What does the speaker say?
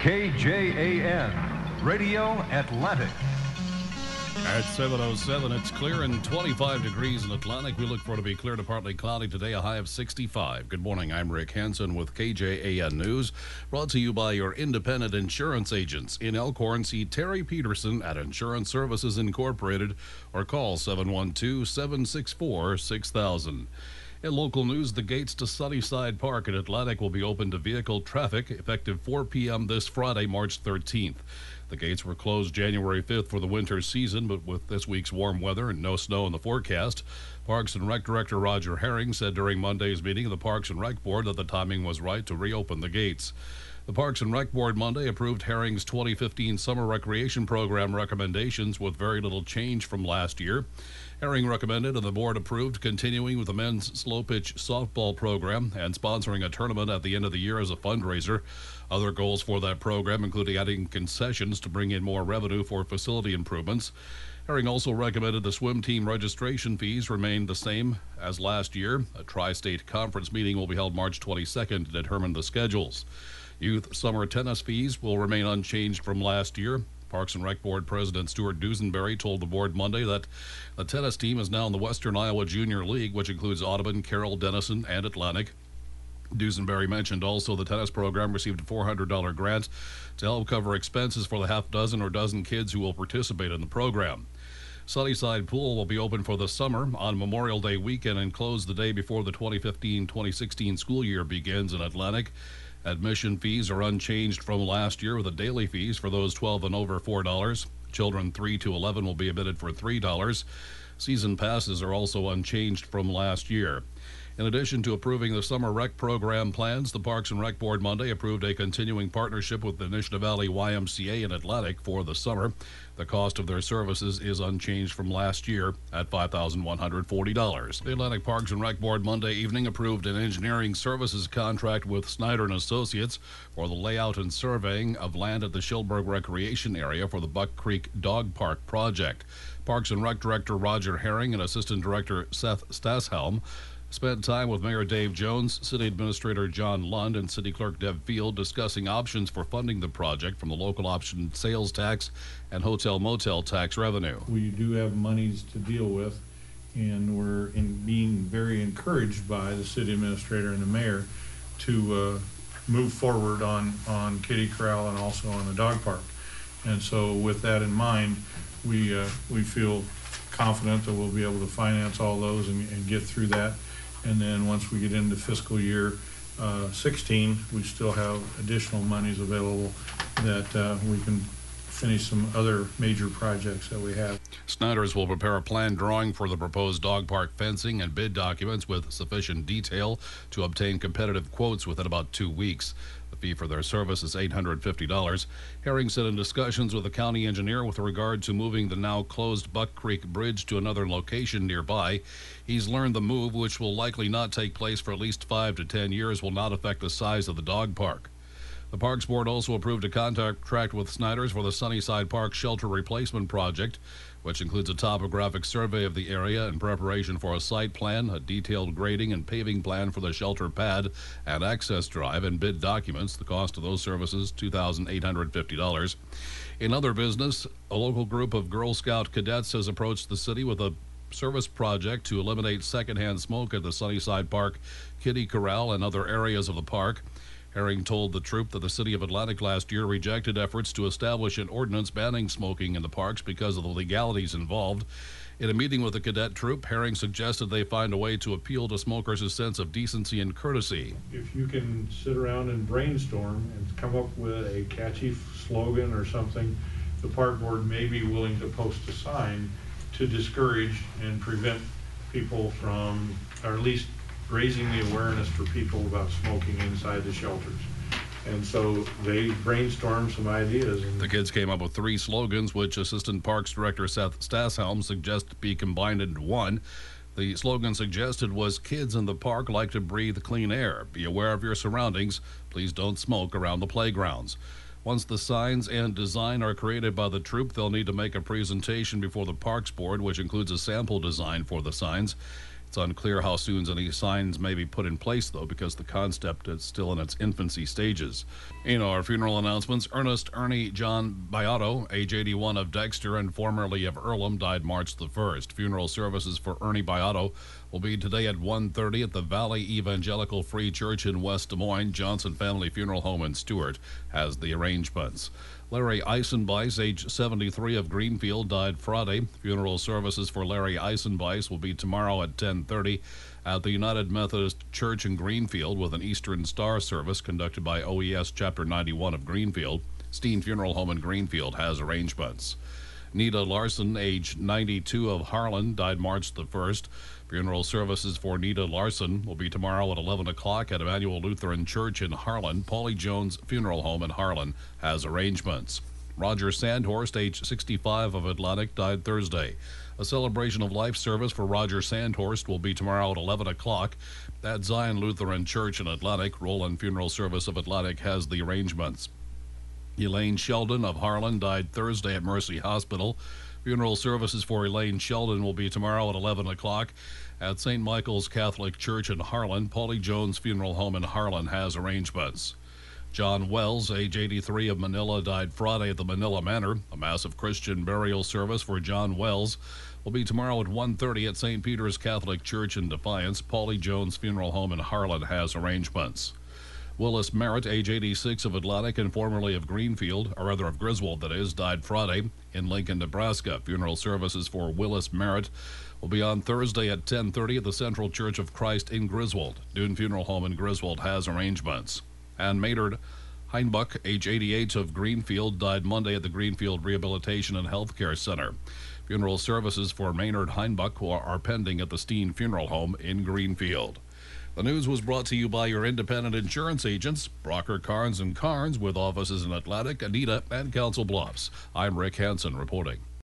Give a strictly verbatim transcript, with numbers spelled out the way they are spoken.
K J A N, Radio Atlantic. At seven oh seven, it's clear and twenty-five degrees in Atlantic. We look for it to be clear to partly cloudy today, a high of sixty-five. Good morning, I'm Rick Hansen with K J A N News, brought to you by your independent insurance agents. In Elkhorn, see Terry Peterson at Insurance Services Incorporated or call seven one two, seven six four, six thousand. In local news, the gates to Sunnyside Park in Atlantic will be open to vehicle traffic effective four p.m. this Friday, March thirteenth. The gates were closed January fifth for the winter season, but with this week's warm weather and no snow in the forecast, Parks and Rec Director Roger Herring said during Monday's meeting of the Parks and Rec Board that the timing was right to reopen the gates. The Parks and Rec Board Monday approved Herring's twenty fifteen Summer Recreation Program recommendations with very little change from last year. Herring recommended and the board approved continuing with the men's slow pitch softball program and sponsoring a tournament at the end of the year as a fundraiser. Other goals for that program including adding concessions to bring in more revenue for facility improvements. Herring also recommended the swim team registration fees remain the same as last year. A tri-state conference meeting will be held March twenty-second to determine the schedules. Youth summer tennis fees will remain unchanged from last year. Parks and Rec Board President Stuart Dusenberry told the board Monday that the tennis team is now in the Western Iowa Junior League, which includes Audubon, Carroll, Denison, and Atlantic. Dusenberry mentioned also the tennis program received a four hundred dollars grant to help cover expenses for the half dozen or dozen kids who will participate in the program. Sunnyside Pool will be open for the summer on Memorial Day weekend and close the day before the twenty fifteen twenty sixteen school year begins in Atlantic. Admission fees are unchanged from last year, with the daily fees for those twelve and over four dollars. Children three to eleven will be admitted for three dollars. Season passes are also unchanged from last year. In addition to approving the summer rec program plans, the Parks and Rec Board Monday approved a continuing partnership with the Nishnah Valley Y M C A in Atlantic for the summer. The cost of their services is unchanged from last year at five thousand one hundred forty dollars. The Atlantic Parks and Rec Board Monday evening approved an engineering services contract with Snyder and Associates for the layout and surveying of land at the Shilberg Recreation Area for the Buck Creek Dog Park project. Parks and Rec Director Roger Herring and Assistant Director Seth Stashelm spent time with Mayor Dave Jones, City Administrator John Lund, and City Clerk Deb Field discussing options for funding the project from the local option sales tax and hotel motel tax revenue. We do have monies to deal with, and we're in being very encouraged by the City Administrator and the Mayor to uh, move forward on, on Kitty Corral and also on the dog park. And so with that in mind, we, uh, we feel confident that we'll be able to finance all those and, and get through that. And then once we get into fiscal year uh, sixteen, we still have additional monies available that uh, we can finish some other major projects that we have. Snyder's will prepare a planned drawing for the proposed dog park fencing and bid documents with sufficient detail to obtain competitive quotes within about two weeks. The fee for their service is eight hundred fifty dollars. Herring said in discussions with the county engineer with regard to moving the now closed Buck Creek Bridge to another location nearby, he's learned the move, which will likely not take place for at least five to ten years, will not affect the size of the dog park. The Parks Board also approved a contract with Snyder's for the Sunnyside Park Shelter Replacement Project, which includes a topographic survey of the area in preparation for a site plan, a detailed grading and paving plan for the shelter pad and access drive, and bid documents. The cost of those services, two thousand eight hundred fifty dollars. In other business, a local group of Girl Scout cadets has approached the city with a service project to eliminate secondhand smoke at the Sunnyside Park, Kitty Corral, and other areas of the park. Herring told the troop that the City of Atlantic last year rejected efforts to establish an ordinance banning smoking in the parks because of the legalities involved. In a meeting with the cadet troop, Herring suggested they find a way to appeal to smokers' sense of decency and courtesy. If you can sit around and brainstorm and come up with a catchy slogan or something, the park board may be willing to post a sign to discourage and prevent people from, or at least raising the awareness for people about smoking inside the shelters. And so they brainstormed some ideas. And the kids came up with three slogans, which Assistant Parks Director Seth Stashelm suggests be combined into one. The slogan suggested was, "Kids in the park like to breathe clean air. Be aware of your surroundings. Please don't smoke around the playgrounds." Once the signs and design are created by the troop, they'll need to make a presentation before the Parks Board, which includes a sample design for the signs. It's unclear how soon any signs may be put in place, though, because the concept is still in its infancy stages. In our funeral announcements, Ernest Ernie John Biotto, age eighty-one, of Dexter and formerly of Earlham, died March the first. Funeral services for Ernie Biotto will be today at one thirty at the Valley Evangelical Free Church in West Des Moines. Johnson Family Funeral Home in Stewart has the arrangements. Larry Eisenbeis, age seventy-three, of Greenfield, died Friday. Funeral services for Larry Eisenbeis will be tomorrow at ten thirty at the United Methodist Church in Greenfield, with an Eastern Star service conducted by O E S Chapter ninety-one of Greenfield. Steen Funeral Home in Greenfield has arrangements. Nita Larson, age ninety-two, of Harlan, died March the first. Funeral services for Nita Larson will be tomorrow at eleven o'clock at Emmanuel Lutheran Church in Harlan. Paulie Jones Funeral Home in Harlan has arrangements. Roger Sandhorst, age sixty-five, of Atlantic, died Thursday. A celebration of life service for Roger Sandhorst will be tomorrow at eleven o'clock at Zion Lutheran Church in Atlantic. Roland Funeral Service of Atlantic has the arrangements. Elaine Sheldon of Harlan died Thursday at Mercy Hospital. Funeral services for Elaine Sheldon will be tomorrow at eleven o'clock at Saint Michael's Catholic Church in Harlan. Paulie Jones Funeral Home in Harlan has arrangements. John Wells, age eighty-three, of Manila, died Friday at the Manila Manor. A massive Christian burial service for John Wells will be tomorrow at one thirty at Saint Peter's Catholic Church in Defiance. Paulie Jones Funeral Home in Harlan has arrangements. Willis Merritt, age eighty-six, of Atlantic and formerly of Greenfield, or rather of Griswold, that is, died Friday in Lincoln, Nebraska. Funeral services for Willis Merritt will be on Thursday at ten thirty at the Central Church of Christ in Griswold. Dune Funeral Home in Griswold has arrangements. And Maynard Heinbuck, age eighty-eight, of Greenfield, died Monday at the Greenfield Rehabilitation and Healthcare Center. Funeral services for Maynard Heinbuck are pending at the Steen Funeral Home in Greenfield. The news was brought to you by your independent insurance agents, Brocker, Carnes and Carnes, with offices in Atlantic, Anita, and Council Bluffs. I'm Rick Hansen reporting.